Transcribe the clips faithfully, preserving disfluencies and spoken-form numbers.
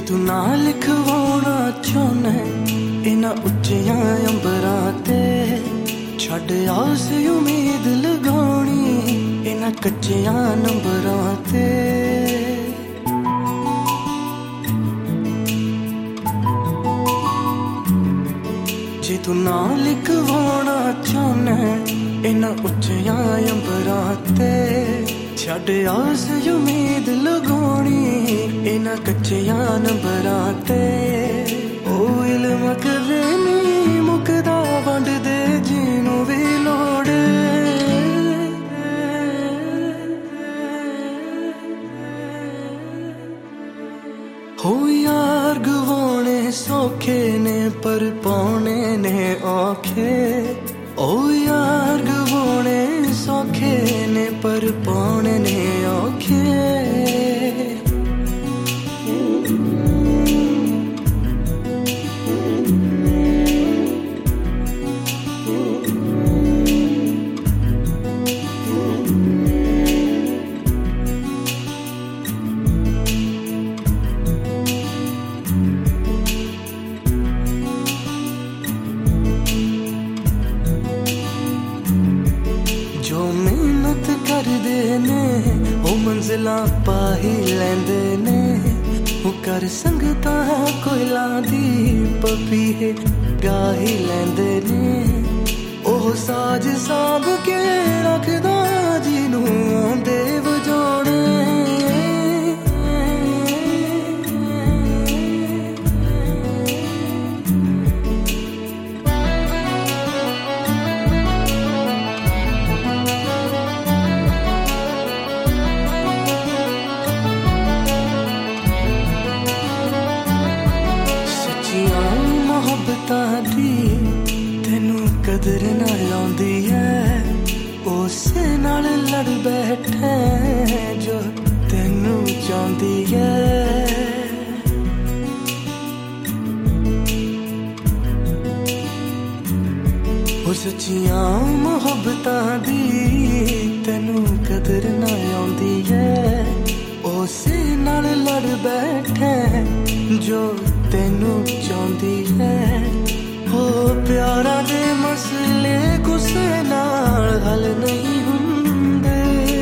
तू ना लिखवाना चाहना इन्हां उच्चियां अंबरां ते छड्ड आस उम्मीद लगानी इन्हां कच्चियां नंबरां ते जे तू ना लिखवाना चाहना इन्हां उच्चियां अंबरां ते छड्ड आस उम्मीद लगानी इन्हां कच्चियां नंबरां ते ओ इल्म कदे नहीं मुकदा वंड दे जिन्नू भी लोड़ हो यार गवाने सौखे ने पर पाने ने औखे ओ यार गवाने सौखे ने पर पाने ने औखे जो मेहनत करदे ने ओ मंजिलां पा ही लैंदे ने ओ कर संगतां कोई लांदी पपीहे गा ही लैंदे ने ओ साज सांभ के रखदा जिन्नू आंदे वजाणे मोहब्बतां दी तेनू कदर ना आउंदी है उसे नाल लड़ बैठे जो तेनू चाहुंदी है ओ सच्चियां मोहब्बतां दी तेनू कदर ना आउंदी है उसे नाल लड़ बैठे जो तेनू चाहुंदी है हो प्यारा दे मसले गुस्से नाल हल नहीं हुंदे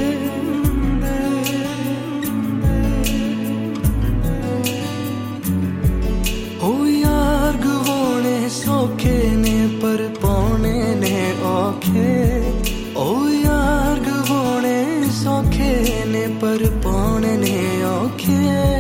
हो यार गवाने सौखे ने पर पाने ने औखे ओ यार गवाने सौखे ने पर पाने ने औखे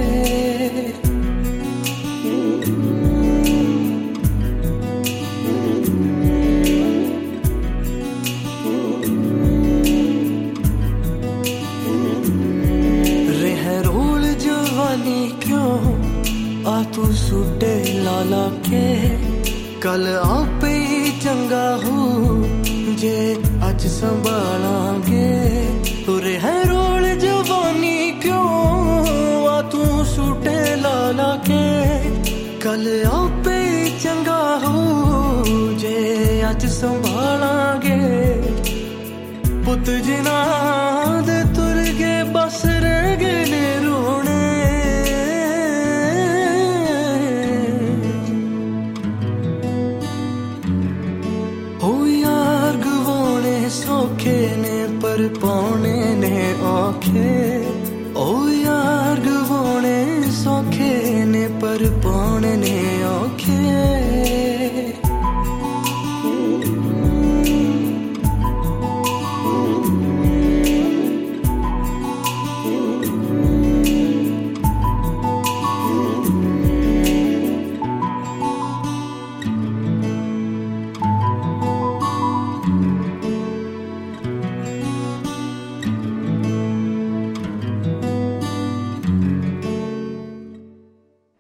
क्यों आ तू सुटे लाला के कल आपे ही चंगा हो जे अज संभालांगे तुरे है रोल जवानी क्यों आ तू सुटे लाला के कल आपे ही चंगा हो जे अज संभालांगे पुत जिना दे तुर गए बस रह गए ने रोने सौखे ने पर पाने ने औखे